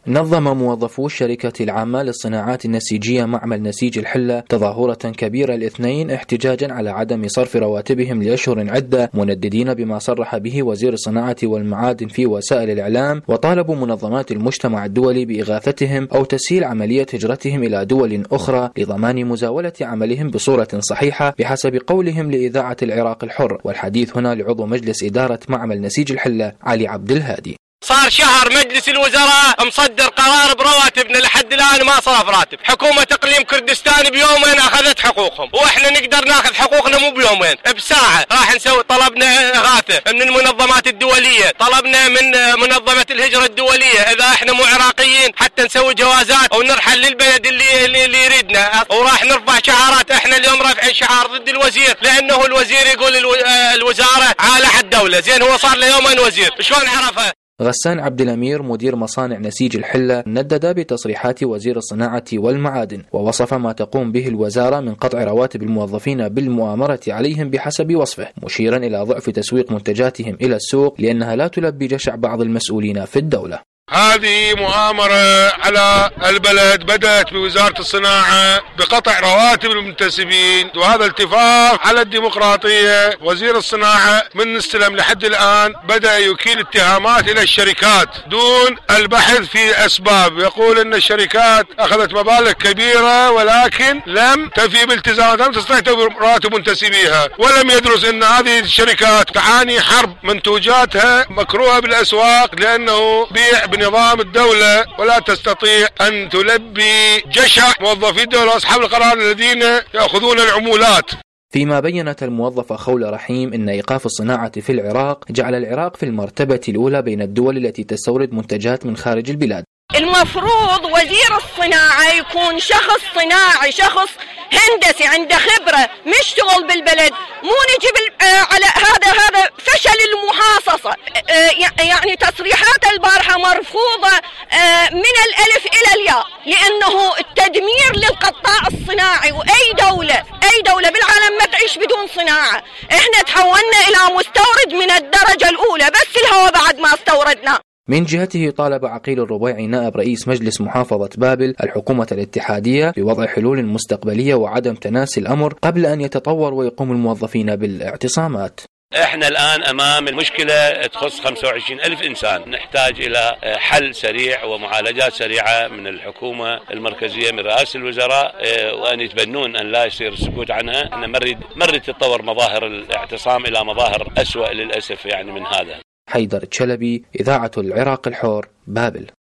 نظم موظفو الشركة العامة للصناعات النسيجية معمل نسيج الحلة تظاهرة كبيرة الاثنين احتجاجا على عدم صرف رواتبهم لأشهر عدة، منددين بما صرح به وزير الصناعة والمعادن في وسائل الإعلام، وطالبوا منظمات المجتمع الدولي بإغاثتهم أو تسهيل عملية هجرتهم إلى دول أخرى لضمان مزاولة عملهم بصورة صحيحة بحسب قولهم لإذاعة العراق الحر. والحديث هنا لعضو مجلس إدارة معمل نسيج الحلة علي عبد الهادي. صار شهر مجلس الوزراء مصدر قرار برواتبنا لحد الآن ما صرف راتب. حكومة إقليم كردستان بيومين أخذت حقوقهم، وإحنا نقدر ناخذ حقوقنا مو بيومين، بساعة. راح نسوي طلبنا إغاثة من المنظمات الدولية، طلبنا من منظمة الهجرة الدولية إذا إحنا مو عراقيين حتى نسوي جوازات أو نرحل للبلد اللي يريدنا، وراح نرفع شعارات. إحنا اليوم رافعين شعار ضد الوزير لأنه الوزير يقول الوزارة على حد دولة. زين هو صار له يومين وزير، شلون عرفها؟ غسان عبد الأمير مدير مصانع نسيج الحلة ندد بتصريحات وزير الصناعة والمعادن، ووصف ما تقوم به الوزارة من قطع رواتب الموظفين بالمؤامرة عليهم بحسب وصفه، مشيرا إلى ضعف تسويق منتجاتهم إلى السوق لأنها لا تلبي جشع بعض المسؤولين في الدولة. هذه مؤامرة على البلد بدأت بوزارة الصناعة بقطع رواتب المنتسبين، وهذا التفاف على الديمقراطية. وزير الصناعة من استلم لحد الآن بدأ يكيل اتهامات إلى الشركات دون البحث في أسباب. يقول أن الشركات أخذت مبالغ كبيرة ولكن لم تفي بالتزامات، لم تستطيع رواتب منتسبيها، ولم يدرس أن هذه الشركات تعاني حرب، منتوجاتها مكروهة بالأسواق لأنه بيع بنظام الدولة ولا تستطيع أن تلبي جشع موظفي الدولة وأصحاب القرار الذين يأخذون العمولات. فيما بيّنت الموظفة خولة رحيم أن إيقاف الصناعة في العراق جعل العراق في المرتبة الأولى بين الدول التي تستورد منتجات من خارج البلاد. المفروض وزير الصناعة يكون شخص صناعي، شخص هندسي عنده خبرة، مشتغل بالبلد، مو نجيب على هذا فشل المحاصصة. يعني تصريحات البارحة مرفوضة من الألف إلى الياء، لأنه التدمير للقطاع الصناعي. وأي دولة بالعالم ما تعيش بدون صناعة. احنا تحولنا إلى مستورد من الدرجة الأولى، بس الهواء بعد ما استوردنا. من جهته طالب عقيل الربيعي نائب رئيس مجلس محافظة بابل الحكومة الاتحادية بوضع حلول مستقبلية وعدم تناسي الأمر قبل أن يتطور ويقوم الموظفين بالاعتصامات. احنا الآن أمام المشكلة تخص 25,000 إنسان، نحتاج إلى حل سريع ومعالجات سريعة من الحكومة المركزية من رئاسة الوزراء، وأن يتبنون أن لا يصير السكوت عنها. احنا مرد تتطور مظاهر الاعتصام إلى مظاهر أسوأ للأسف يعني من هذا. حيدر الشلبي، إذاعة العراق الحر، بابل.